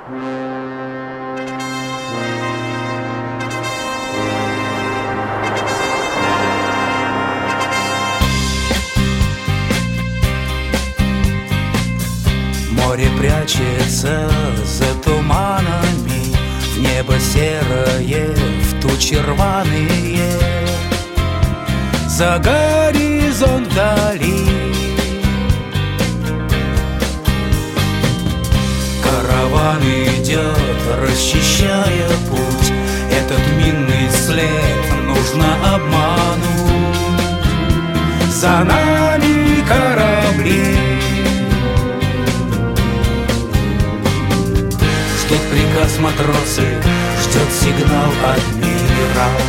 Море прячется за туманами, в небо серое, в тучи рваные, за горизонт вдали. Караван идет, расчищая путь, этот минный след нужно обмануть. За нами корабли ждут приказ матросы, ждет сигнал адмирал,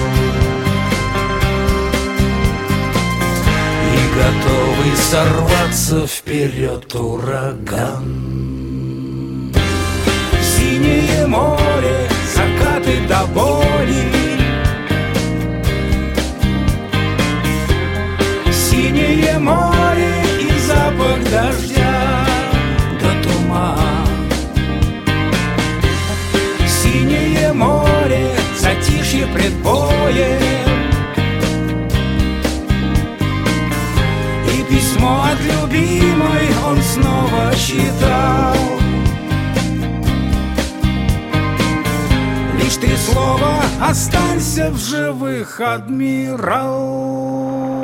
и готовый сорваться вперед ураган. Синее море, закаты до боли, синее море и запах дождя до туман. Синее море, затишье пред боем, и письмо от любимой он снова читал. Лишь 3 слова: останься в живых, адмирал.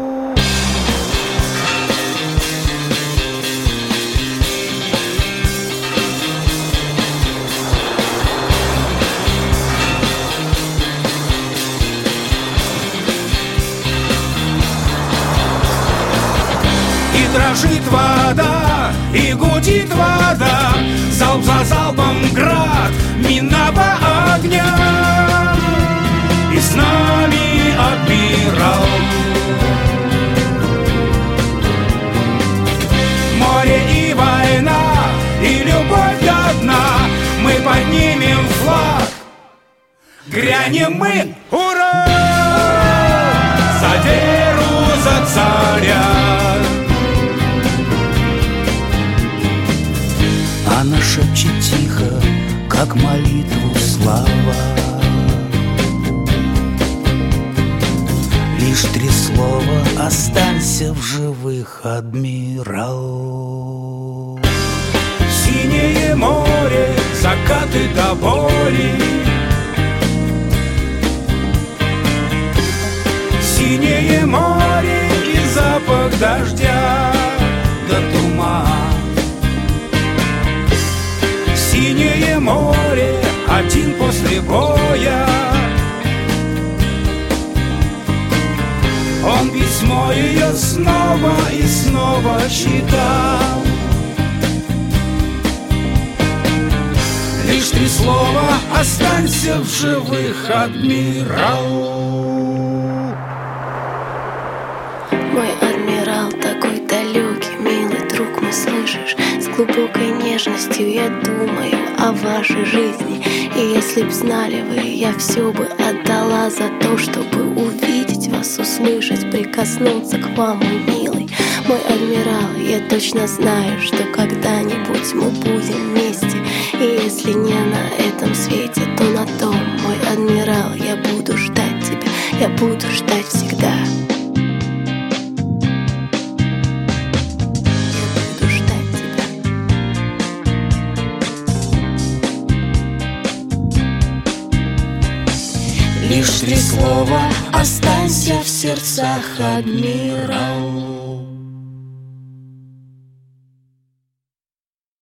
И дрожит вода, и гудит вода, залп за залпом град минного огня. И с нами адмирал. Море и война, и любовь до дна, мы поднимем флаг, грянем мы, ура! За веру, за царя. Она шепчет тихо, как молитву слова. Лишь 3 слова: останься в живых, адмирал. Синее море, закаты до боли, синее море и запах дождя до туман. Синее море, один после боя, он письмо ее снова и снова читал. Лишь 3 слова: останься в живых, адмирал. Мой адмирал такой далекий, милый друг мой, слышишь? С глубокой нежностью я думаю о вашей жизни. И если б знали вы, я все бы отдала за то, чтобы увидеть вас, услышать, прикоснуться к вам, мой милый. Мой адмирал, я точно знаю, что когда-нибудь мы будем вместе. И если не на этом свете, то на том, мой адмирал, я буду ждать тебя, я буду ждать всегда. Лишь 3 слова: останься в сердцах, адмирал.